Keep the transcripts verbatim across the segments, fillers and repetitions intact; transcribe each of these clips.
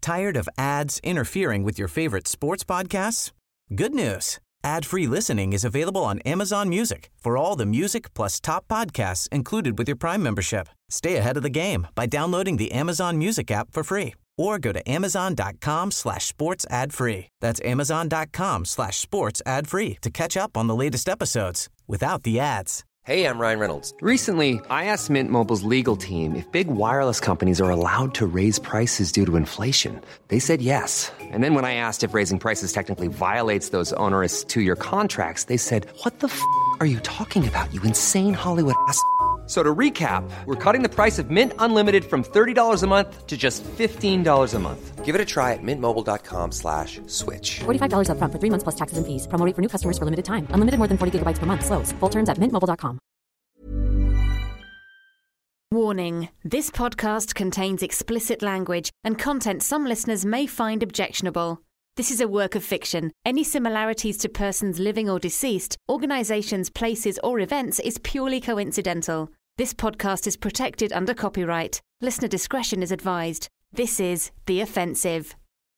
Tired of ads interfering with your favorite sports podcasts? Good news. Ad-free listening is available on Amazon Music for all the music plus top podcasts included with your Prime membership. Stay ahead of the game by downloading the Amazon Music app for free or go to amazon.com slash sports ad free. That's amazon.com slash sports ad free to catch up on the latest episodes without the ads. Hey, I'm Ryan Reynolds. Recently, I asked Mint Mobile's legal team if big wireless companies are allowed to raise prices due to inflation. They said yes. And then when I asked if raising prices technically violates those onerous two-year contracts, they said, what the f*** are you talking about, you insane Hollywood ass f- So to recap, we're cutting the price of Mint Unlimited from thirty dollars a month to just fifteen dollars a month. Give it a try at mintmobile.com slash switch. forty-five dollars up front for three months plus taxes and fees. Promo rate for new customers for limited time. Unlimited more than forty gigabytes per month. Slows full terms at mint mobile dot com. Warning. This podcast contains explicit language and content some listeners may find objectionable. This is a work of fiction. Any similarities to persons living or deceased, organisations, places or events is purely coincidental. This podcast is protected under copyright. Listener discretion is advised. This is The Offensive.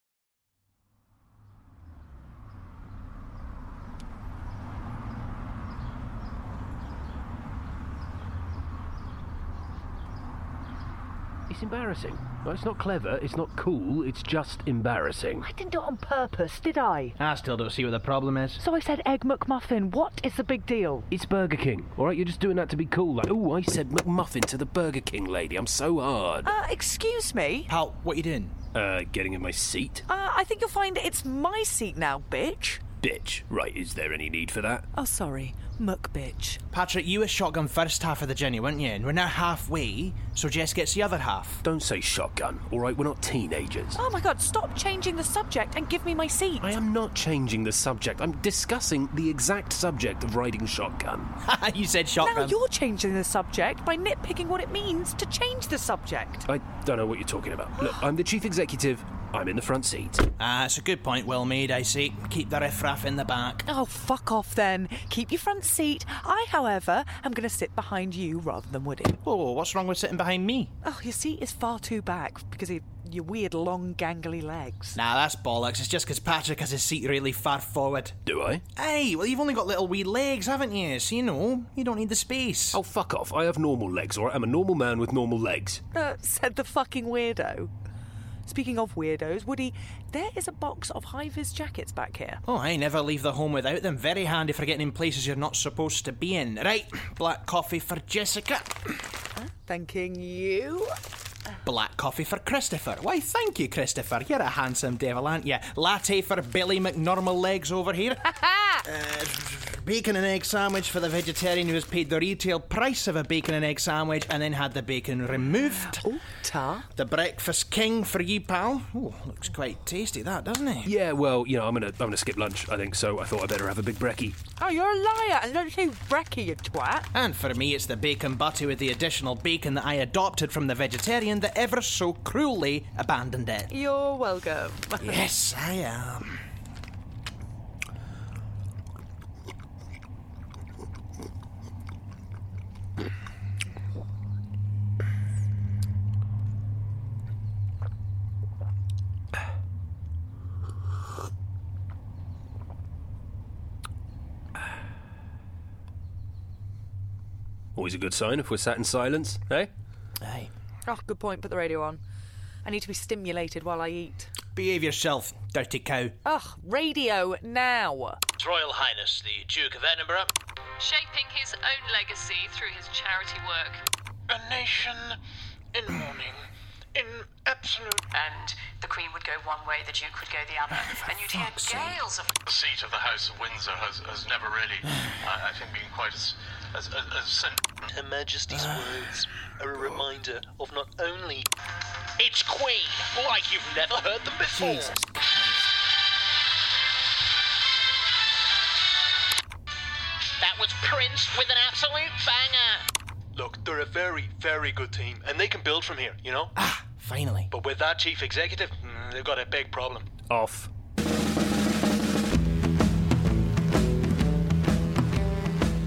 It's embarrassing. No, it's not clever, it's not cool, it's just embarrassing. I didn't do it on purpose, did I? I still don't see what the problem is. So I said Egg McMuffin. What is the big deal? It's Burger King, alright? You're just doing that to be cool. Like, oh, I said McMuffin to the Burger King lady. I'm so hard. Uh, excuse me? Pal, what you doing? Uh, getting in my seat? Uh, I think you'll find it's my seat now, bitch. Bitch. Right, is there any need for that? Oh, sorry. Muck bitch. Patrick, you were shotgun first half of the journey, weren't you? And we're now halfway, so Jess gets the other half. Don't say shotgun, alright? We're not teenagers. Oh my god, stop changing the subject and give me my seat. I am not changing the subject. I'm discussing the exact subject of riding shotgun. You said shotgun. Now you're changing the subject by nitpicking what it means to change the subject. I don't know what you're talking about. Look, I'm the chief executive. I'm in the front seat. Ah, it's a good point, well made, I say. Keep the riffraff in the back. Oh, fuck off then. Keep your front seat. I, however, am going to sit behind you rather than Woody. Oh, what's wrong with sitting behind me? Oh, your seat is far too back because of your weird long gangly legs. Nah, that's bollocks. It's just because Patrick has his seat really far forward. Do I? Aye, well, you've only got little wee legs, haven't you? So, you know, you don't need the space. Oh, fuck off. I have normal legs, alright? I'm a normal man with normal legs. Uh, said the fucking weirdo. Speaking of weirdos, Woody, there is a box of high-vis jackets back here. Oh, I never leave the home without them. Very handy for getting in places you're not supposed to be in. Right, black coffee for Jessica. Huh? Thanking you. Black coffee for Christopher. Why, thank you, Christopher. You're a handsome devil, aren't you? Latte for Billy McNormal Legs over here. uh, bacon and egg sandwich for the vegetarian who has paid the retail price of a bacon and egg sandwich and then had the bacon removed. Oh, ta. The breakfast king for you, pal. Oh, looks quite tasty, that, doesn't it? Yeah, well, you know, I'm gonna I'm gonna skip lunch, I think, so I thought I better have a big brekkie. Oh, you're a liar, and don't say brekkie, you twat. And for me, it's the bacon butty with the additional bacon that I adopted from the vegetarian that ever so cruelly abandoned it. You're welcome. Yes, I am. Always a good sign if we're sat in silence, eh? Aye. Oh, good point. Put the radio on. I need to be stimulated while I eat. Behave yourself, dirty cow. Ugh, radio now. His Royal Highness the Duke of Edinburgh. Shaping his own legacy through his charity work. A nation in mourning, in absolute... And the Queen would go one way, the Duke would go the other. And you'd hear gales of... The seat of the House of Windsor has, has never really, I, I think, been quite as... as, as, as sen- Her Majesty's words are a reminder of not only... It's Queen, like you've never heard them before. Jesus. That was Prince with an absolute banger. Look, they're a very, very good team, and they can build from here, you know? Ah, finally. But with that chief executive, they've got a big problem. Off.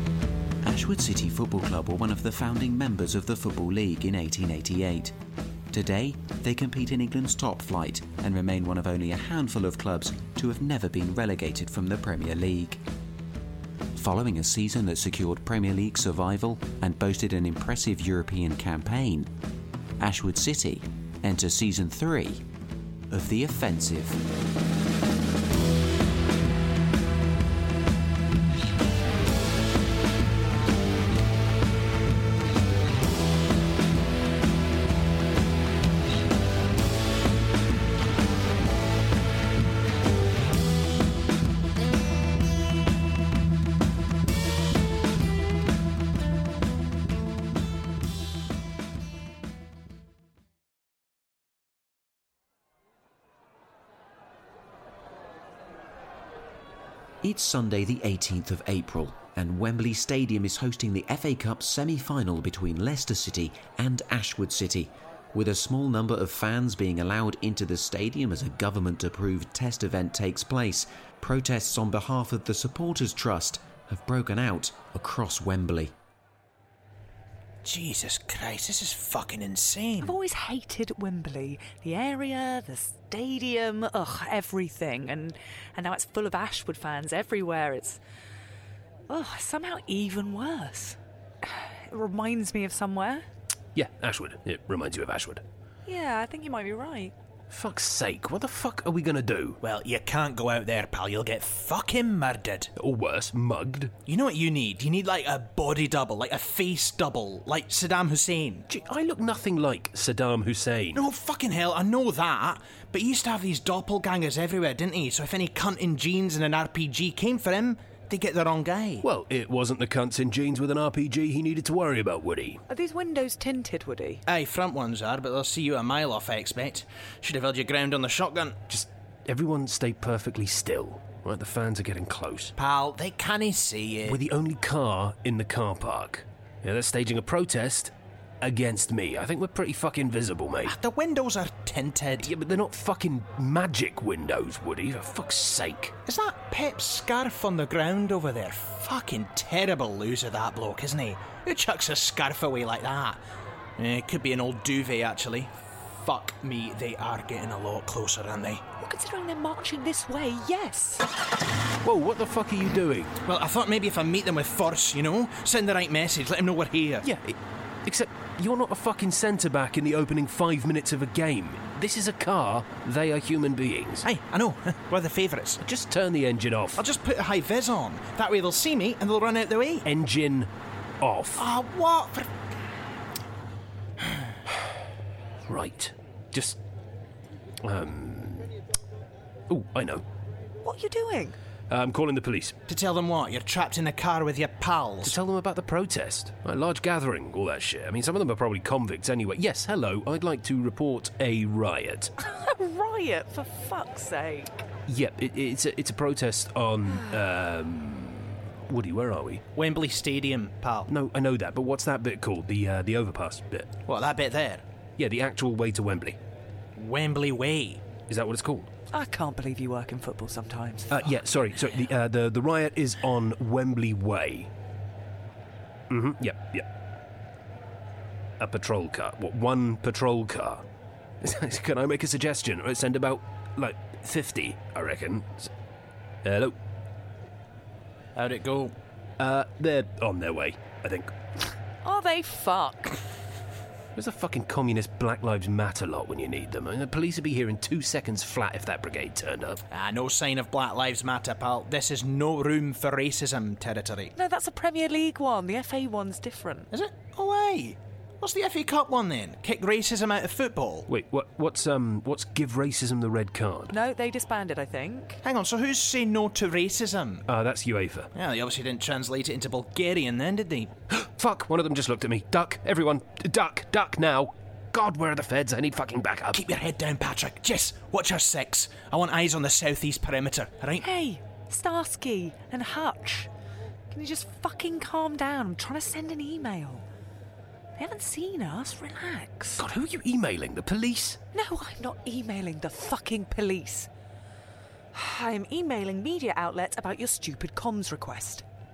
Ashwood City Football Club were one of the founding members of the Football League in eighteen eighty-eight. Today, they compete in England's top flight and remain one of only a handful of clubs to have never been relegated from the Premier League. Following a season that secured Premier League survival and boasted an impressive European campaign, Ashwood City enter season three of The Offensive. It's Sunday the eighteenth of April, and Wembley Stadium is hosting the F A Cup semi-final between Leicester City and Ashwood City, with a small number of fans being allowed into the stadium as a government-approved test event takes place. Protests on behalf of the Supporters Trust have broken out across Wembley. Jesus Christ, this is fucking insane. I've always hated Wembley. The area, the stadium, ugh, everything. And and now it's full of Ashwood fans everywhere. It's, ugh, somehow even worse. It reminds me of somewhere. Yeah, Ashwood. It reminds you of Ashwood. Yeah, I think you might be right. Fuck's sake, what the fuck are we gonna do? Well, you can't go out there, pal. You'll get fucking murdered. Or worse, mugged. You know what you need? You need like a body double, like a face double, like Saddam Hussein. Gee, I look nothing like Saddam Hussein. No, fucking hell, I know that. But he used to have these doppelgangers everywhere, didn't he? So if any cunt in jeans and an R P G came for him, they get the wrong guy. Well, it wasn't the cunts in jeans with an R P G he needed to worry about, would he? Are these windows tinted, Woody? Aye, front ones are, but they'll see you a mile off, I expect. Should have held your ground on the shotgun. Just everyone stay perfectly still. Right, the fans are getting close. Pal, they can't see you. We're the only car in the car park. Yeah, they're staging a protest against me. I think we're pretty fucking visible, mate. The windows are tinted. Yeah, but they're not fucking magic windows, Woody, for fuck's sake. Is that Pep's scarf on the ground over there? Fucking terrible loser, that bloke, isn't he? Who chucks a scarf away like that? Eh, it could be an old duvet, actually. Fuck me, they are getting a lot closer, aren't they? Well, considering they're marching this way, yes. Whoa, what the fuck are you doing? Well, I thought maybe if I meet them with force, you know? Send the right message, let them know we're here. Yeah, it, except you're not a fucking centre-back in the opening five minutes of a game. This is a car, they are human beings. Hey, I know, we're the favourites. Just turn the engine off. I'll just put a high vis on. That way they'll see me and they'll run out the way. Engine off. Ah, uh, what? For... Right. Just... Um... Oh, I know. What are you doing? Uh, I'm calling the police. To tell them what? You're trapped in a car with your pals? To tell them about the protest. A large gathering, all that shit. I mean, some of them are probably convicts anyway. Yes, hello, I'd like to report a riot. A riot? For fuck's sake. Yep, it, it's, a, it's a protest on... Um... Woody, where are we? Wembley Stadium, pal. No, I know that, but what's that bit called? The uh, the overpass bit? What, that bit there? Yeah, the actual way to Wembley. Wembley Way? Is that what it's called? I can't believe you work in football sometimes. Uh, yeah, sorry, sorry. The, uh, the the riot is on Wembley Way. Mm-hmm, yep, yep. A patrol car. What, one patrol car? Can I make a suggestion? Send about, like, fifty, I reckon. Hello? How'd it go? Uh, they're on their way, I think. Are they fuck? There's a fucking communist Black Lives Matter lot when you need them. I mean, the police would be here in two seconds flat if that brigade turned up. Ah, no sign of Black Lives Matter, pal. This is no room for racism territory. No, that's a Premier League one. The F A one's different. Is it? Oh, aye. What's the F A Cup one then? Kick racism out of football? Wait, what? What's um? What's give racism the red card? No, they disbanded, I think. Hang on, so who's saying no to racism? Ah, uh, that's UEFA. Yeah, they obviously didn't translate it into Bulgarian then, did they? Fuck, one of them just looked at me. Duck, everyone. Duck, duck now. God, where are the feds? I need fucking backup. Keep your head down, Patrick. Jess, watch our six. I want eyes on the southeast perimeter, alright? Hey, Starsky and Hutch. Can you just fucking calm down? I'm trying to send an email. They haven't seen us. Relax. God, who are you emailing? The police? No, I'm not emailing the fucking police. I'm emailing media outlets about your stupid comms request.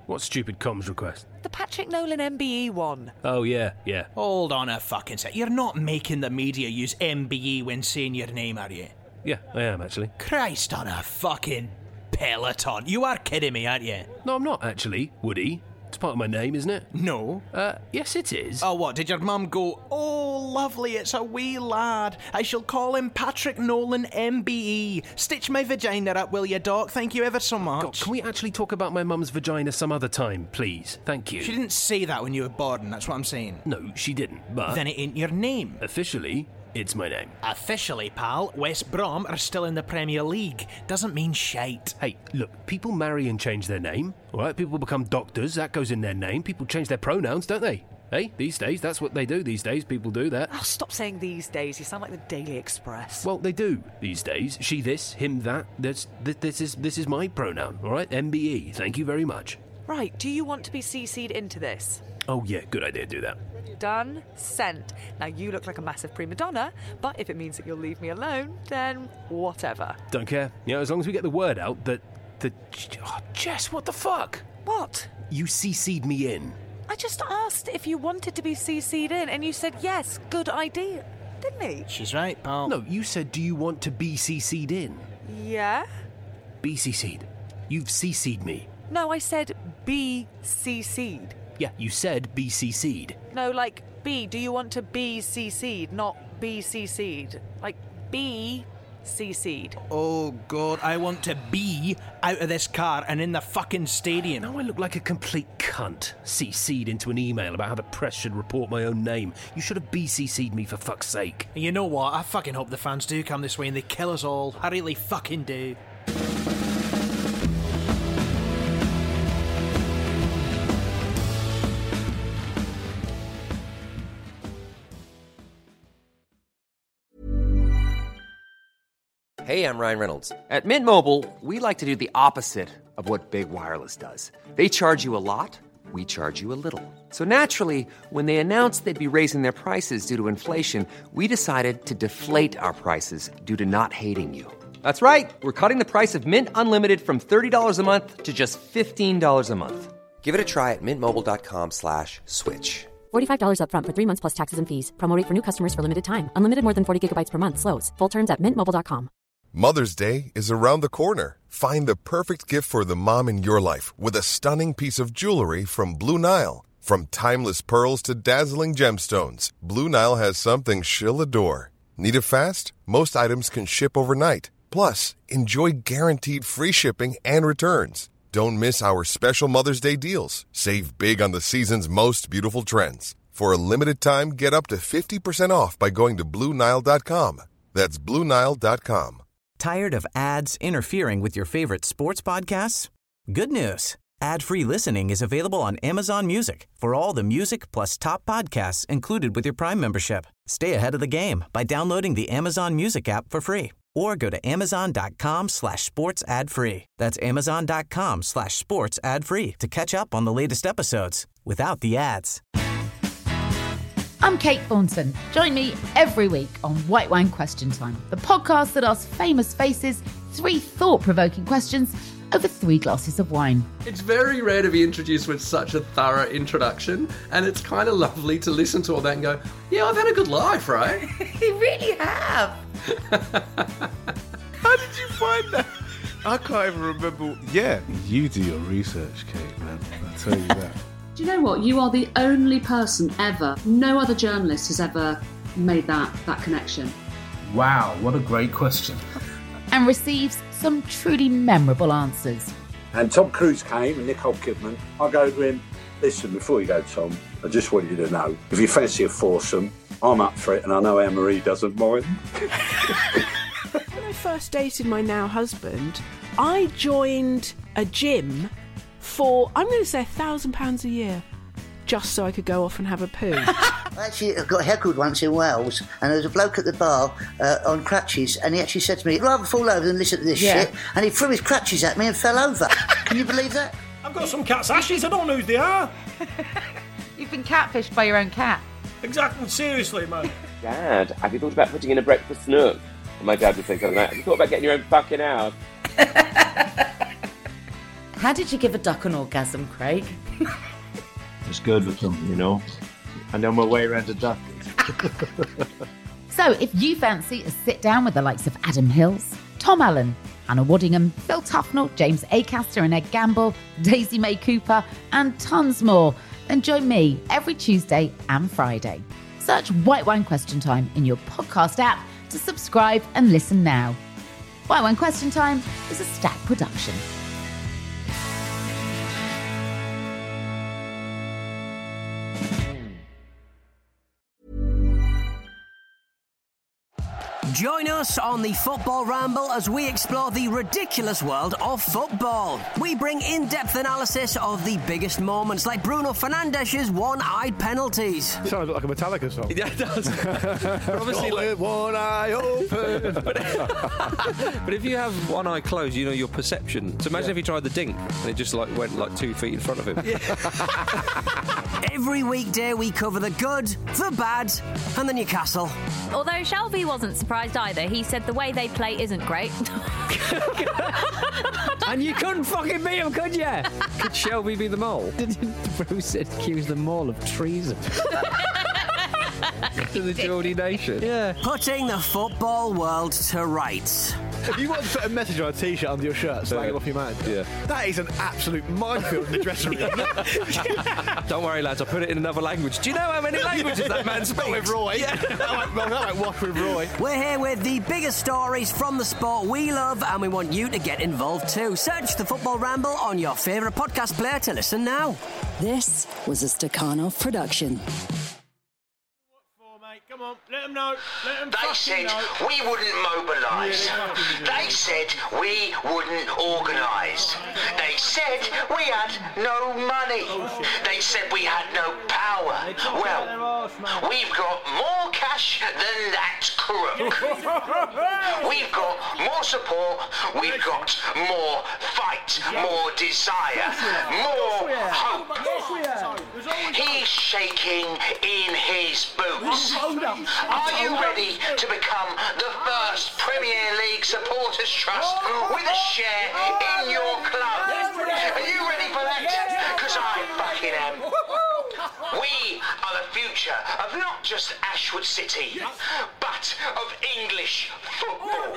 What stupid comms request? The Patrick Nolan M B E one. Oh, yeah, yeah. Hold on a fucking sec. You're not making the media use M B E when saying your name, are you? Yeah, I am, actually. Christ on a fucking Peloton. You are kidding me, aren't you? No, I'm not, actually, Woody. It's part of my name, isn't it? No. Uh, yes, it is. Oh, what? Did your mum go, oh, lovely, it's a wee lad. I shall call him Patrick Nolan M B E. Stitch my vagina up, will you, Doc? Thank you ever so much. God, can we actually talk about my mum's vagina some other time, please? Thank you. She didn't say that when you were born, that's what I'm saying. No, she didn't, but... Then it ain't your name. Officially, it's my name. Officially, pal, West Brom are still in the Premier League. Doesn't mean shite. Hey, look, people marry and change their name, all right? People become doctors, that goes in their name. People change their pronouns, don't they? Hey, these days, that's what they do these days. People do that. Oh, stop saying these days. You sound like the Daily Express. Well, they do these days. She this, him that. That's, th- this is this is my pronoun, all right? M B E. Thank you very much. Right, do you want to be C C'd into this? Oh, yeah, good idea. Do that. Done. Sent. Now, you look like a massive prima donna, but if it means that you'll leave me alone, then whatever. Don't care. You know, as long as we get the word out that... that oh, Jess, what the fuck? What? You C C'd me in. I just asked if you wanted to be C C'd in, and you said yes, good idea, didn't he? She's right, pal. No, you said, do you want to be C C'd in? Yeah? Be C C'd. You've C C'd me. No, I said be C C'd. Yeah, you said be C C'd. No, like, B, do you want to be C C'd, not be C C'd? Like, be C C'd. Oh, God, I want to be out of this car and in the fucking stadium. Now I look like a complete cunt, C C'd into an email about how the press should report my own name. You should have B C C'd me for fuck's sake. You know what? I fucking hope the fans do come this way and they kill us all. I really fucking do. Hey, I'm Ryan Reynolds. At Mint Mobile, we like to do the opposite of what Big Wireless does. They charge you a lot, we charge you a little. So naturally, when they announced they'd be raising their prices due to inflation, we decided to deflate our prices due to not hating you. That's right. We're cutting the price of Mint Unlimited from thirty dollars a month to just fifteen dollars a month. Give it a try at mintmobile.com slash switch. forty-five dollars up front for three months plus taxes and fees. Promo rate for new customers for limited time. Unlimited more than forty gigabytes per month. Slows full terms at mint mobile dot com. Mother's Day is around the corner. Find the perfect gift for the mom in your life with a stunning piece of jewelry from Blue Nile. From timeless pearls to dazzling gemstones, Blue Nile has something she'll adore. Need it fast? Most items can ship overnight. Plus, enjoy guaranteed free shipping and returns. Don't miss our special Mother's Day deals. Save big on the season's most beautiful trends. For a limited time, get up to fifty percent off by going to Blue Nile dot com. That's Blue Nile dot com. Tired of ads interfering with your favorite sports podcasts? Good news. Ad-free listening is available on Amazon Music for all the music plus top podcasts included with your Prime membership. Stay ahead of the game by downloading the Amazon Music app for free or go to amazon.com slash sports ad free. That's amazon.com slash sports ad free to catch up on the latest episodes without the ads. I'm Kate Thornton. Join me every week on White Wine Question Time, the podcast that asks famous faces three thought-provoking questions over three glasses of wine. It's very rare to be introduced with such a thorough introduction, and it's kind of lovely to listen to all that and go, yeah, I've had a good life, right? You really have. How did you find that? I can't even remember. Yeah, you do your research, Kate, man. I'll tell you that. Do you know what? You are the only person ever, no other journalist has ever made that, that connection. Wow, what a great question. And receives some truly memorable answers. And Tom Cruise came and Nicole Kidman. I go to him, listen, before you go, Tom, I just want you to know, if you fancy a foursome, I'm up for it and I know Anne-Marie doesn't mind. When I first dated my now husband, I joined a gym for, I'm going to say, a thousand pounds a year, just so I could go off and have a poo. I actually got heckled once in Wales, and there was a bloke at the bar uh, on crutches, and he actually said to me, I'd rather fall over than listen to this yeah. shit, and he threw his crutches at me and fell over. Can you believe that? I've got some cat's ashes, I don't know who they are. You've been catfished by your own cat. Exactly, seriously, man. Dad, have you thought about putting in a breakfast nook? And my dad would say something like, have you thought about getting your own fucking house? How did you give a duck an orgasm, Craig? Just good with them, you know. And then we're way around the duck. So if you fancy a sit down with the likes of Adam Hills, Tom Allen, Hannah Waddingham, Phil Tufnell, James Acaster and Ed Gamble, Daisy May Cooper, and tons more, then join me every Tuesday and Friday. Search White Wine Question Time in your podcast app to subscribe and listen now. White Wine Question Time is a Stack production. Join us on the Football Ramble as we explore the ridiculous world of football. We bring in-depth analysis of the biggest moments, like Bruno Fernandes's one-eyed penalties. Sounds like a Metallica song. Yeah, it does. But obviously, like, one eye open. But if you have one eye closed, you know your perception. So imagine yeah. if you tried the dink and it just like went like two feet in front of him. Yeah. Every weekday we cover the good, the bad, and the Newcastle. Although Shelby wasn't surprised either, he said the way they play isn't great. And you couldn't fucking beat him, could you? Could Shelby be the mole? Bruce accused them all of treason. To the Geordie nation. Yeah. Putting the football world to rights. If you want to put a message on a t-shirt under your shirt, slagging off your man, yeah. that is an absolute minefield in the dressing room. Don't worry, lads, I'll put it in another language. Do you know how many languages that man speaks? Not with Roy. Yeah. that won't, that won't wash with Roy. We're here with the biggest stories from the sport we love, and we want you to get involved too. Search the Football Ramble on your favourite podcast player to listen now. This was a Stakhanov production. Come on, let them know. Let them they said know. we wouldn't mobilise. They said we wouldn't organise. They said we had no money. They said we had no power. Well, we've got more cash than that crook. We've got more support. We've got more fight, more desire, more hope. He's shaking in his boots. Are you ready to become the first Premier League Supporters Trust with a share in your club? Are you ready for that? Because I fucking am. We are the future of not just Ashwood City, but of English football.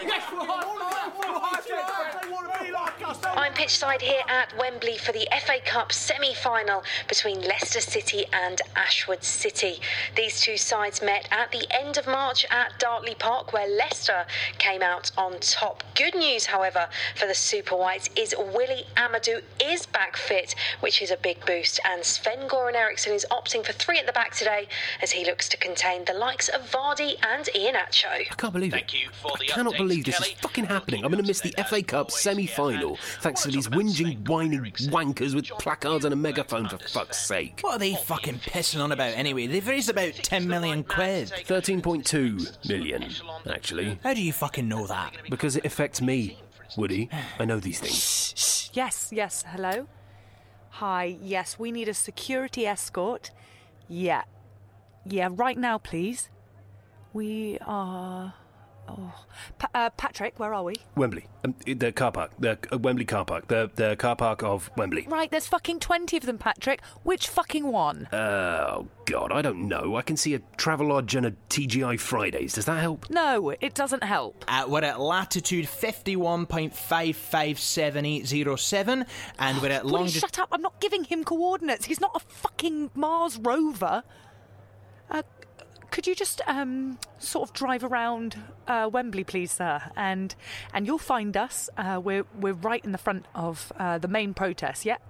I'm pitchside here at Wembley for the F A Cup semi-final between Leicester City and Ashwood City. These two sides met at the end of March at Dartley Park, where Leicester came out on top. Good news, however, for the Super Whites is Willie Amadou is back fit, which is a big boost, and Sven-Goran Eriksson is opting for three at the back today as he looks to contain the likes of Vardy and Iheanacho. I can't believe Thank it. you for the I cannot updates, believe this Kelly. is fucking happening. I'm going to miss the F A Cup semi-final thanks to these whinging, whining wankers with placards and a megaphone, for fuck's sake. What are they fucking pissing on about anyway? They've raised about ten million quid. thirteen point two million, actually. How do you fucking know that? Because it affects me, Woody. I know these things. Yes, yes, hello? Hi, yes, we need a security escort. Yeah. Yeah, right now, please. We are... Oh, pa- uh, Patrick, where are we? Wembley. Um, the car park. The uh, Wembley car park. The the car park of Wembley. Right, there's fucking twenty of them, Patrick. Which fucking one? Oh, God, I don't know. I can see a Travelodge and a T G I Fridays. Does that help? No, it doesn't help. Uh, we're at latitude fifty-one point five five seven eight zero seven, and we're at Please longitude... shut up. I'm not giving him coordinates. He's not a fucking Mars rover. Uh... Could you just um, sort of drive around uh, Wembley, please, sir? And and you'll find us. Uh, we're we're right in the front of uh, the main protest. Yeah.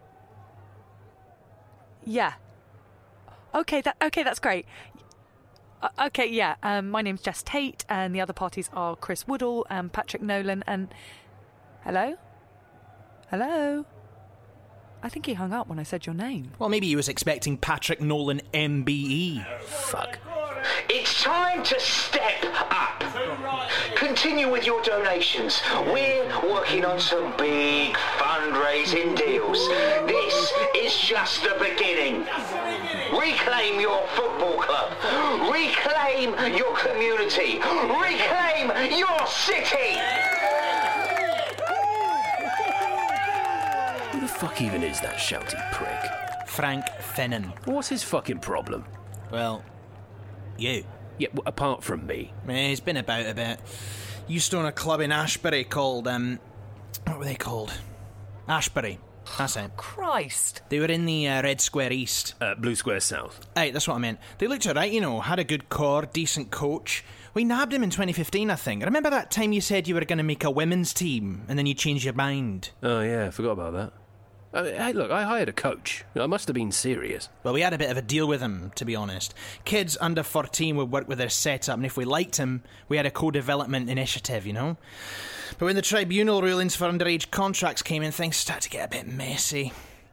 Yeah. Okay. That okay. That's great. Uh, okay. Yeah. Um, my name's Jess Tate, and the other parties are Chris Woodall and Patrick Nolan. And hello. Hello. I think he hung up when I said your name. Well, maybe he was expecting Patrick Nolan M B E. Fuck. It's time to step up. Continue with your donations. We're working on some big fundraising deals. This is just the beginning. Reclaim your football club. Reclaim your community. Reclaim your city. fuck even is that shouty prick? Frank Finnan. What's his fucking problem? Well, you. Yeah, well, apart from me. Eh, he's been about a bit. Used to own a club in Ashbury called, um... what were they called? Ashbury. That's it. Christ. They were in the uh, Red Square East. Uh, Blue Square South. Aye, that's what I meant. They looked alright, you know, had a good core, decent coach. We nabbed him in twenty fifteen, I think. Remember that time you said you were going to make a women's team, and then you changed your mind? Oh, yeah, I forgot about that. Uh, hey, look, I hired a coach. I must have been serious. Well, we had a bit of a deal with him, to be honest. Kids under fourteen would work with their setup, and if we liked him, we had a co-development initiative, you know? But when the tribunal rulings for underage contracts came in, things started to get a bit messy.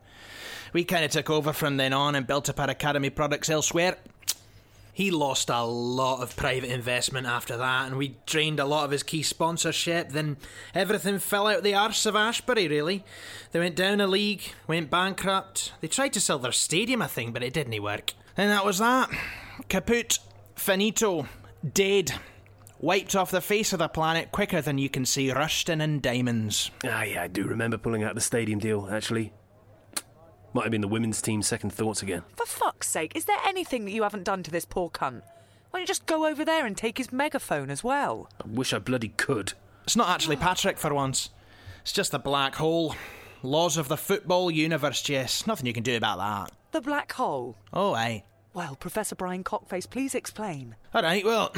We kind of took over from then on and built up our academy products elsewhere. He lost a lot of private investment after that, and we drained a lot of his key sponsorship. Then everything fell out the arse of Ashbury, really. They went down a league, went bankrupt. They tried to sell their stadium, I think, but it didn't work. And that was that. Kaput. Finito. Dead. Wiped off the face of the planet quicker than you can see Rushton and diamonds. Ah, yeah, I do remember pulling out the stadium deal, actually. Might have been the women's team's second thoughts again. For fuck's sake, is there anything that you haven't done to this poor cunt? Why don't you just go over there and take his megaphone as well? I wish I bloody could. It's not actually Patrick for once. It's just a black hole. Laws of the football universe, Jess. Nothing you can do about that. The black hole? Oh, aye. Well, Professor Brian Cockface, please explain. All right, well...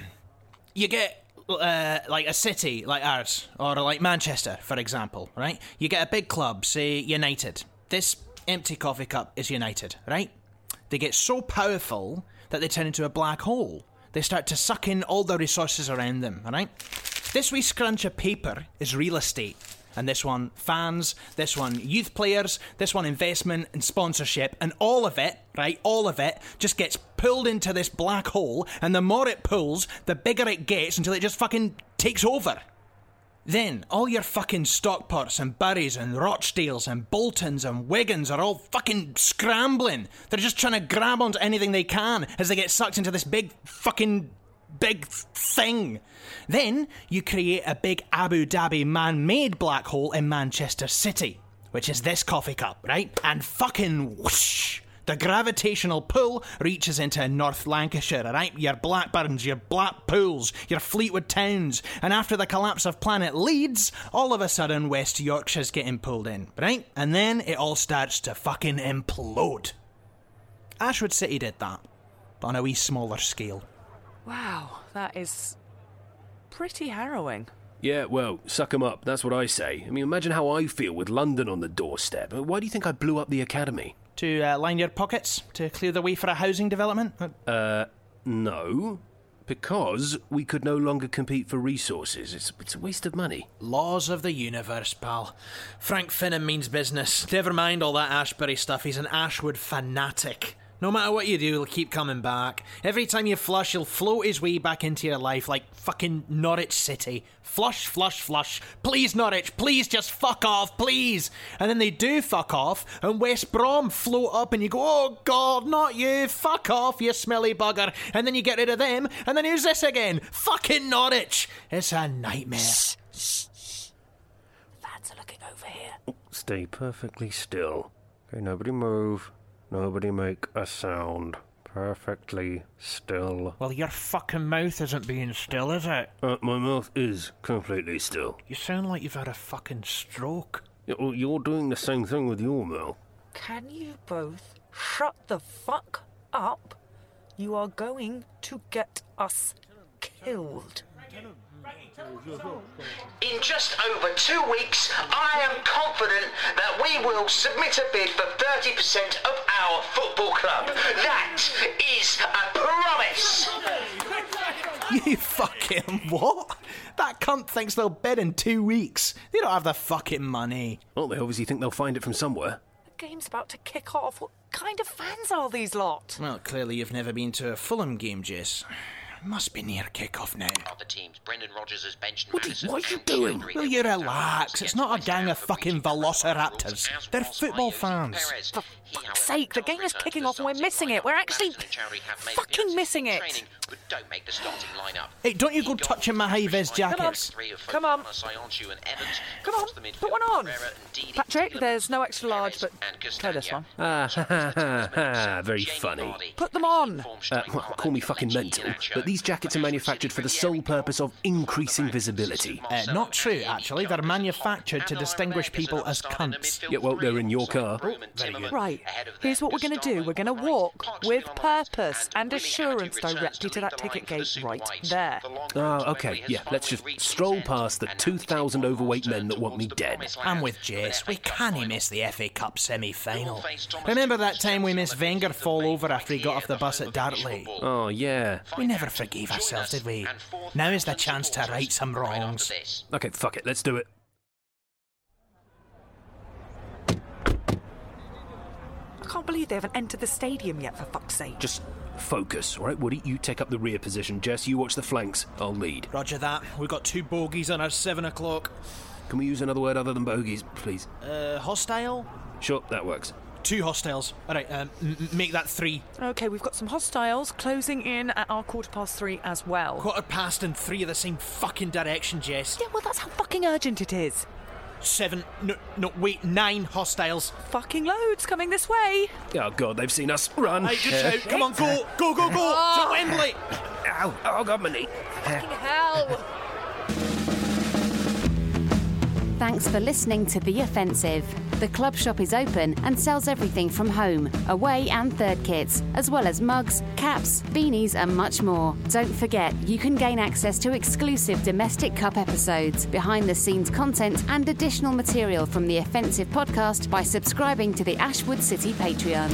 You get, uh, like, a city like ours, or like Manchester, for example, right? You get a big club, say United. This empty coffee cup is United, right? They get so powerful that they turn into a black hole. They start to suck in all the resources around them, all right? This wee scrunch of paper is real estate. And this one, fans, this one, youth players, this one, investment and sponsorship, and all of it, right, all of it, just gets pulled into this black hole, and the more it pulls, the bigger it gets until it just fucking takes over. Then, all your fucking Stockports and Burys and Rochdales and Boltons and Wigans are all fucking scrambling. They're just trying to grab onto anything they can as they get sucked into this big fucking... big thing. Then you create a big Abu Dhabi man-made black hole in Manchester City, which is this coffee cup, right? And fucking whoosh, the gravitational pull reaches into North Lancashire, right? Your Blackburns, your Blackpools, your Fleetwood Towns, and after the collapse of Planet Leeds, all of a sudden West Yorkshire's getting pulled in, right? And then it all starts to fucking implode. Ashwood City did that, but on a wee smaller scale. Wow, that is pretty harrowing. Yeah, well, suck 'em up, that's what I say. I mean, imagine how I feel with London on the doorstep. Why do you think I blew up the academy? To uh, line your pockets? To clear the way for a housing development? Uh, no. Because we could no longer compete for resources. It's, it's a waste of money. Laws of the universe, pal. Frank Finnan means business. Never mind all that Ashbury stuff, he's an Ashwood fanatic. No matter what you do, he'll keep coming back. Every time you flush, he'll float his way back into your life like fucking Norwich City. Flush, flush, flush. Please, Norwich, please just fuck off, please. And then they do fuck off, and West Brom float up and you go, oh God, not you, fuck off, you smelly bugger. And then you get rid of them, and then who's this again? Fucking Norwich. It's a nightmare. Shh, shh, shh. Fans are looking over here. Stay perfectly still. Okay, nobody move. Nobody make a sound. Perfectly still. Well, your fucking mouth isn't being still, is it? Uh, my mouth is completely still. You sound like you've had a fucking stroke. You're doing the same thing with your mouth. Can you both shut the fuck up? You are going to get us killed. In just over two weeks, I am confident that we will submit a bid for thirty percent of our football club. That is a promise. You fucking what? That cunt thinks they'll bid in two weeks. They don't have the fucking money. Well, they obviously think they'll find it from somewhere. The game's about to kick off. What kind of fans are these lot? Well, clearly you've never been to a Fulham game, Jess. Must be near kick-off now. The teams, Brendan Rodgers has benched What are, Madison what are you and doing? Henry. Will you relax? It's not a gang of fucking velociraptors. They're football fans. For fuck's sake, the game is kicking off and we're missing it. We're actually fucking missing it. Don't make the starting lineup. Hey, don't you go touching my high-vis jackets. Come on. Come on, put one on. Patrick, there's no extra large, but try this one. Ah, ha, ha, ha, ha, very funny. Put them on. Uh, well, call me fucking mental, but these jackets are manufactured for the sole purpose of increasing visibility. Uh, not true, actually. They're manufactured to distinguish people as cunts. Yeah, well, they're in your car. Right, here's what we're going to do. We're going to walk with purpose and assurance directly to that ticket gate right there. Oh, okay, yeah, let's just stroll past the two thousand overweight men that want me dead. I'm with Jess. We can't miss the F A Cup semi-final. Remember that time we missed Wenger fall over after he got off the bus at Dartley? Oh, yeah. We never forgave ourselves, did we? Now is the chance to right some wrongs. Okay, fuck it, let's do it. I can't believe they haven't entered the stadium yet, for fuck's sake. Just focus, all right, Woody? You take up the rear position. Jess, you watch the flanks. I'll lead. Roger that. We've got two bogies on our seven o'clock. Can we use another word other than bogies, please? Uh, hostile? Sure, that works. Two hostiles. All right, um, m- make that three. Okay, we've got some hostiles closing in at our quarter past three as well. Quarter past and three of the same fucking direction, Jess. Yeah, well, that's how fucking urgent it is. Seven, no, no, wait, nine hostiles. Fucking loads coming this way. Oh, God, they've seen us. Run. Hey, just shout. Come on, go, go, go, go. Oh. To Wembley. Ow, oh, God, my knee. Fucking hell. Thanks for listening to The Offensive. The club shop is open and sells everything from home, away and third kits, as well as mugs, caps, beanies and much more. Don't forget, you can gain access to exclusive Domestic Cup episodes, behind-the-scenes content and additional material from The Offensive podcast by subscribing to the Ashwood City Patreon.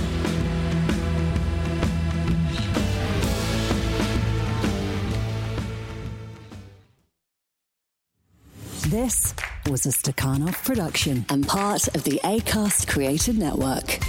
This was a Stakhanov production and part of the Acast Created Network.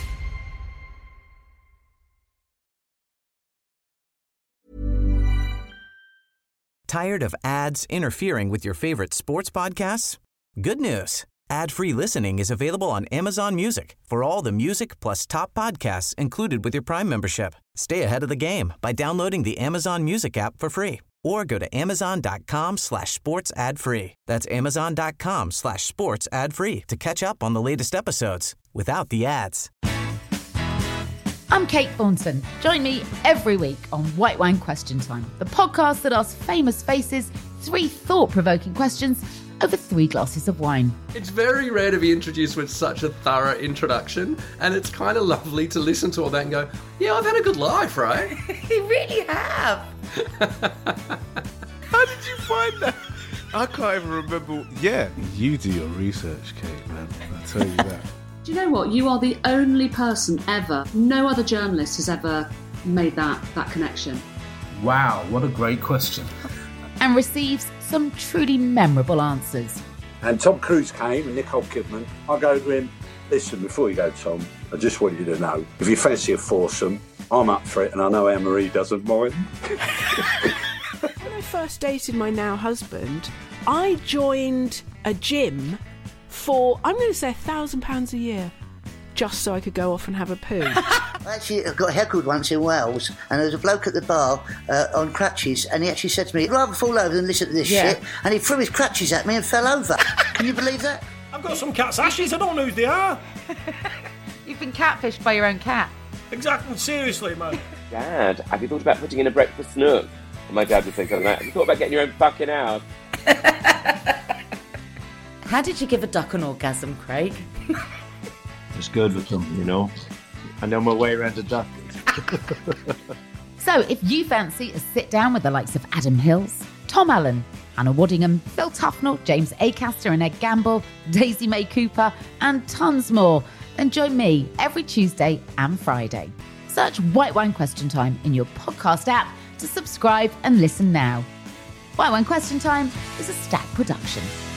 Tired of ads interfering with your favorite sports podcasts? Good news. Ad-free listening is available on Amazon Music for all the music plus top podcasts included with your Prime membership. Stay ahead of the game by downloading the Amazon Music app for free or go to amazon.com slash sports ad free. That's amazon.com slash sports ad free to catch up on the latest episodes without the ads. I'm Kate Thornton. Join me every week on White Wine Question Time, the podcast that asks famous faces three thought-provoking questions over three glasses of wine. It's very rare to be introduced with such a thorough introduction, and it's kind of lovely to listen to all that and go, yeah, I've had a good life, right? You really have. How did you find that? I can't even remember. Yeah, you do your research, Kate, man. I tell you that. Do you know what? You are the only person ever, no other journalist has ever made that, that connection. Wow, what a great question. And receives some truly memorable answers. And Tom Cruise came and Nicole Kidman. I go to him, listen, before you go, Tom, I just want you to know, if you fancy a foursome, I'm up for it, and I know Anne-Marie doesn't mind. When I first dated my now husband, I joined a gym for, I'm going to say, a thousand pounds a year, just so I could go off and have a poo. I actually got heckled once in Wales, and there was a bloke at the bar uh, on crutches, and he actually said to me, I'd rather fall over than listen to this Yeah. shit, and he threw his crutches at me and fell over. Can you believe that? I've got some cat's ashes, I don't know who they are. You've been catfished by your own cat. Exactly, seriously, man. Dad, have you thought about putting in a breakfast nook? And my dad would say something like that. Have you thought about getting your own fucking house? How did you give a duck an orgasm, Craig? It's good with them, you know. I know my way around a duck. So if you fancy a sit down with the likes of Adam Hills, Tom Allen, Anna Waddingham, Phil Tufnell, James Acaster and Ed Gamble, Daisy May Cooper, and tons more, then join me every Tuesday and Friday. Search White Wine Question Time in your podcast app to subscribe and listen now. White Wine Question Time is a Stack production.